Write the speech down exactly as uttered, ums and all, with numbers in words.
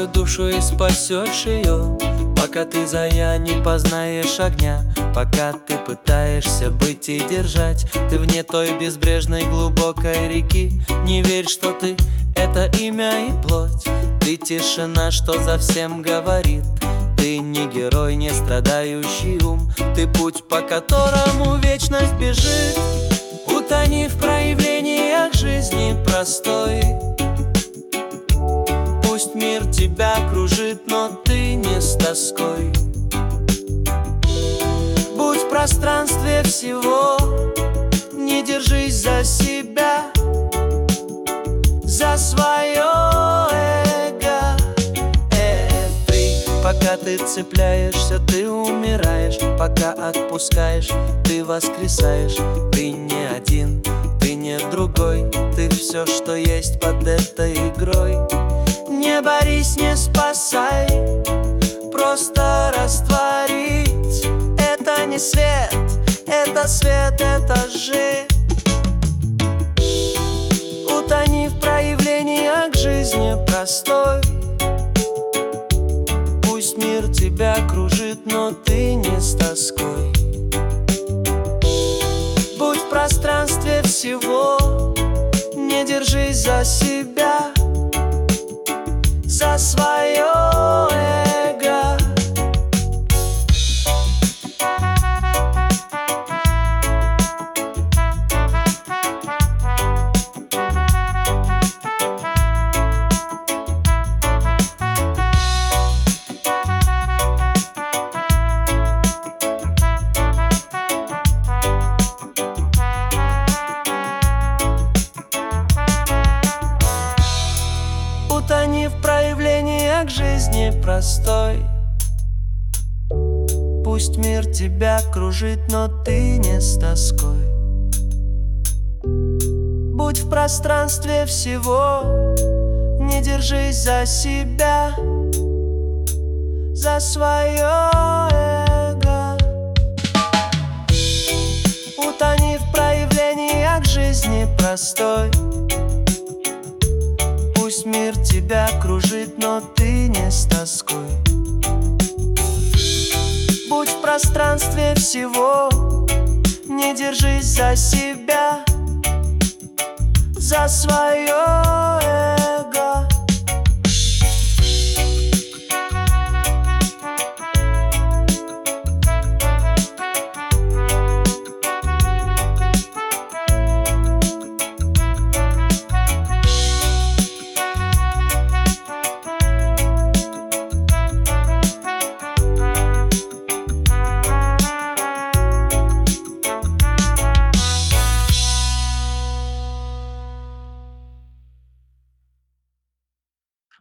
душу и спасешь ее. Пока ты зая не познаешь огня, пока ты пытаешься быть и держать, ты вне той безбрежной глубокой реки. Не верь, что ты — это имя и плоть. Ты тишина, что за всем говорит. Ты не герой, не страдающий ум. Ты путь, по которому вечность бежит. Утони в проявлениях жизни простой. Пусть мир тебя кружит, но ты не с тоской. Будь в пространстве всего, не держись за себя, за свое эго. Э, ты, пока ты цепляешься, ты умираешь. Пока отпускаешь, ты воскресаешь. Ты не один, ты не другой. Ты все, что есть под этой игрой. Не борись, не спасай, просто растворить. Это не свет, это свет, это жизнь. Утони в проявлениях жизни простой. Пусть мир тебя кружит, но ты не с тоской. Будь в пространстве всего, не держись за себя, за свое эго. Утони в проявлениях жизни простой. Пусть мир тебя кружит, но ты не с тоской. Будь в пространстве всего, не держись за себя, за свое эго. Утони в проявлениях жизни простой. Пусть мир тебя кружит, но ты не с тоской. Будь в пространстве всего, не держись за себя, за свое эго.